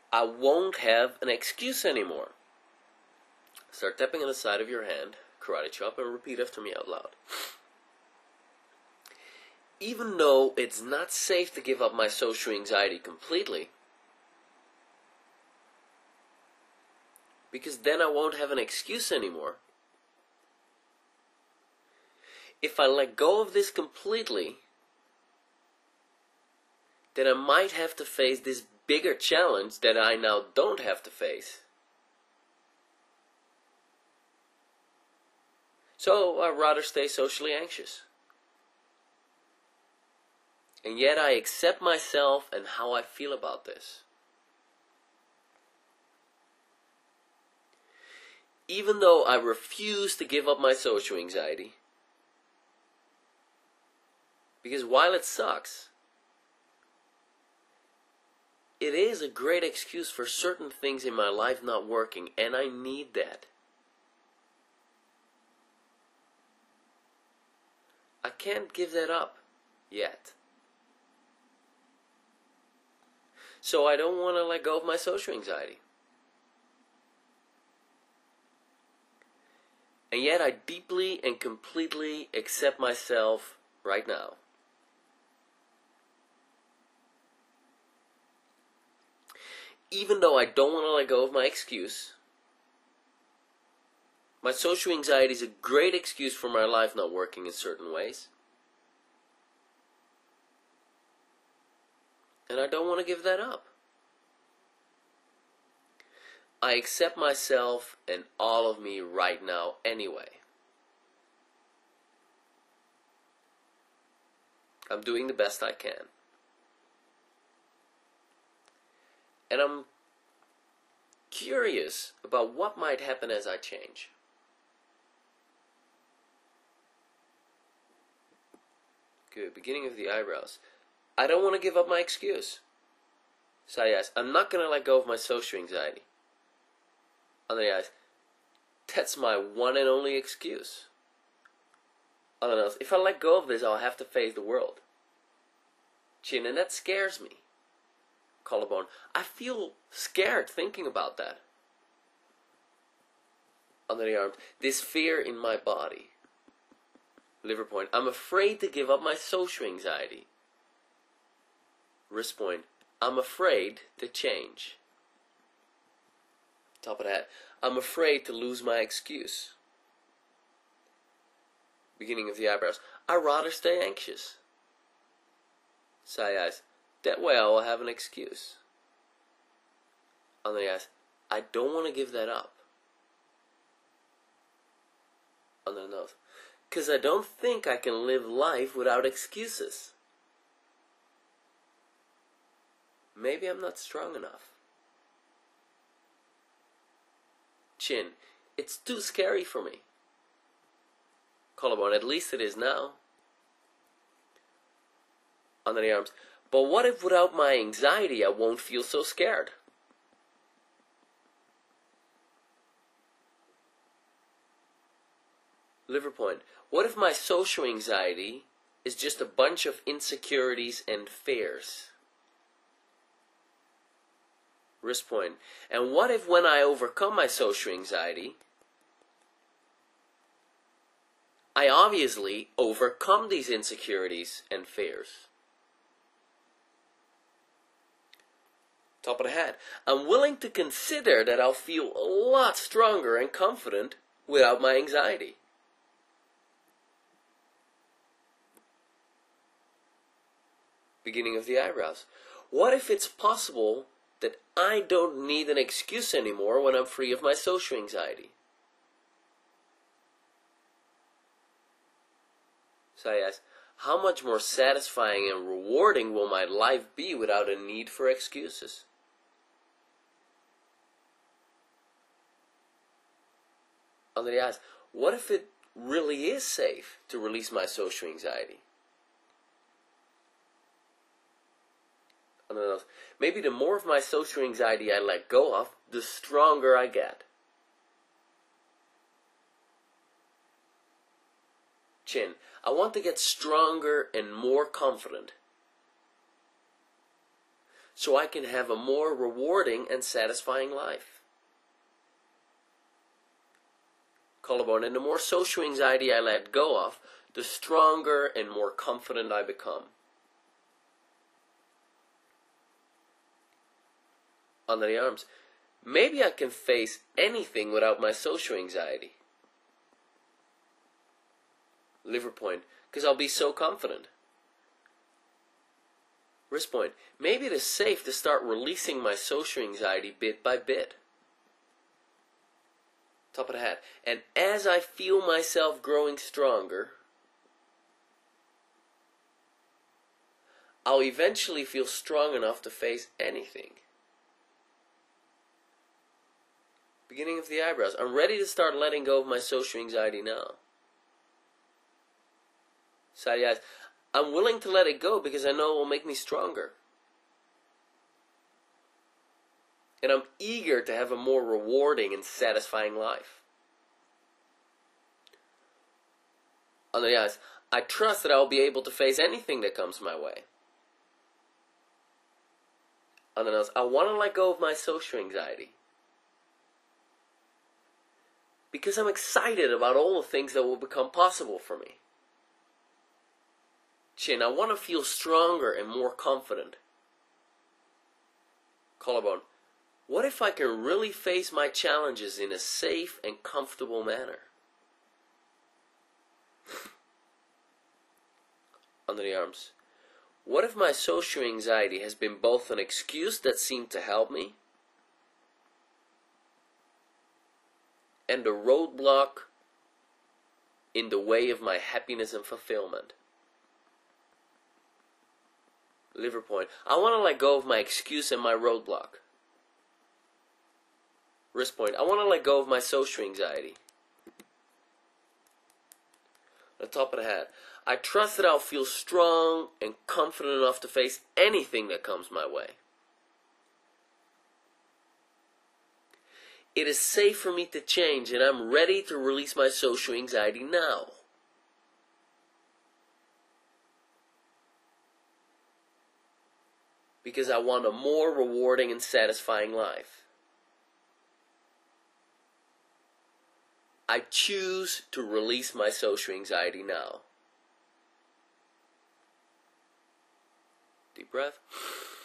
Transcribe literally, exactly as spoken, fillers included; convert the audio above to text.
I won't have an excuse anymore. Start tapping on the side of your hand, karate chop, and repeat after me out loud. Even though it's not safe to give up my social anxiety completely, because then I won't have an excuse anymore. If I let go of this completely, then I might have to face this bigger challenge that I now don't have to face. So I'd rather stay socially anxious. And yet I accept myself and how I feel about this. Even though I refuse to give up my social anxiety, because while it sucks, it is a great excuse for certain things in my life not working, and I need that. I can't give that up yet. So I don't want to let go of my social anxiety. And yet I deeply and completely accept myself right now. Even though I don't want to let go of my excuse, my social anxiety is a great excuse for my life not working in certain ways. And I don't want to give that up. I accept myself and all of me right now anyway. I'm doing the best I can. And I'm curious about what might happen as I change. Good. Beginning of the eyebrows. I don't want to give up my excuse. So yes, I'm not going to let go of my social anxiety. Under the eyes. That's my one and only excuse. Under the nose. If I let go of this, I'll have to face the world. Chin, and that scares me. Collarbone. I feel scared thinking about that. Under the arms. This fear in my body. Liver point. I'm afraid to give up my social anxiety. Wrist point. I'm afraid to change. Top of the head. I'm afraid to lose my excuse. Beginning of the eyebrows. I'd rather stay anxious. Side eyes. That way I will have an excuse. Under the eyes. I don't want to give that up. Under the nose. Because I don't think I can live life without excuses. Maybe I'm not strong enough. Chin. It's too scary for me. Collarbone. At least it is now. Under the arms. But what if without my anxiety I won't feel so scared? Liver point. What if my social anxiety is just a bunch of insecurities and fears? Wrist point. And what if when I overcome my social anxiety, I obviously overcome these insecurities and fears? Top of the head. I'm willing to consider that I'll feel a lot stronger and confident without my anxiety. Beginning of the eyebrows. What if it's possible that I don't need an excuse anymore when I'm free of my social anxiety? So I ask, how much more satisfying and rewarding will my life be without a need for excuses? Under the eyes, what if it really is safe to release my social anxiety? Under the nose, maybe the more of my social anxiety I let go of, the stronger I get. Chin. I want to get stronger and more confident. so I can have a more rewarding and satisfying life. Collarbone. And the more social anxiety I let go of, the stronger and more confident I become. Under the arms. Maybe I can face anything without my social anxiety. Liver point. Because I'll be so confident. Wrist point. Maybe it is safe to start releasing my social anxiety bit by bit. Top of the hat. And as I feel myself growing stronger, I'll eventually feel strong enough to face anything. Beginning of the eyebrows. I'm ready to start letting go of my social anxiety now. Side of the eyes. I'm willing to let it go because I know it will make me stronger. And I'm eager to have a more rewarding and satisfying life. Under the eyes. I trust that I'll be able to face anything that comes my way. Under the nose. I want to let go of my social anxiety. Because I'm excited about all the things that will become possible for me. Chin. I want to feel stronger and more confident. Collarbone. What if I can really face my challenges in a safe and comfortable manner? Under the arms. What if my social anxiety has been both an excuse that seemed to help me and a roadblock in the way of my happiness and fulfillment? Liver point. I want to let go of my excuse and my roadblock. Wrist point. I want to let go of my social anxiety. The top of the hat. I trust that I'll feel strong and confident enough to face anything that comes my way. It is safe for me to change, and I'm ready to release my social anxiety now. Because I want a more rewarding and satisfying life. I choose to release my social anxiety now. Deep breath.